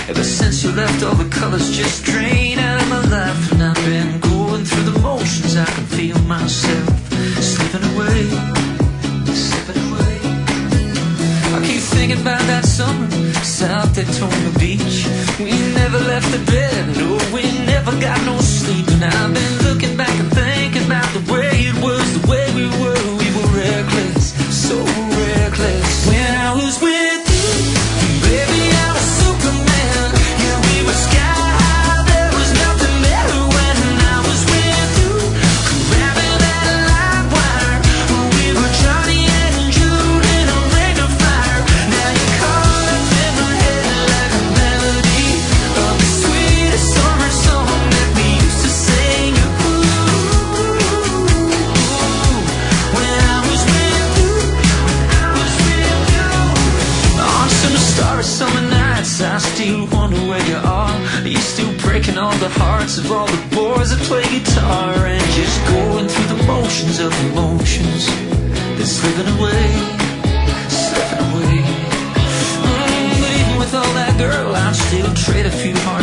Ever since you left, all the colors just drain out of my life. And I've been going through the motions. I can feel myself slipping away, slipping away. I keep thinking about that summer, South Daytona Beach. We never left the bed, no, we never got no sleep. And I've been looking back and thinking about the way it was, the way we were. We were reckless, so reckless. When I was with you, baby, I was Superman. Yeah, we were sky high, there was nothing better. When I was with you, grabbing that live wire, we were Johnny and Jude in a ring of fire. Now you're caught up in my head like a melody of the sweetest summer song that we used to sing. When I was with you, on some starry summer nights, I still wonder where you are. You're still breaking all the hearts of all the boys that play guitar, and just going through the motions of emotions, then slipping away, slipping away. But even with all that, girl, I'd still trade a few hearts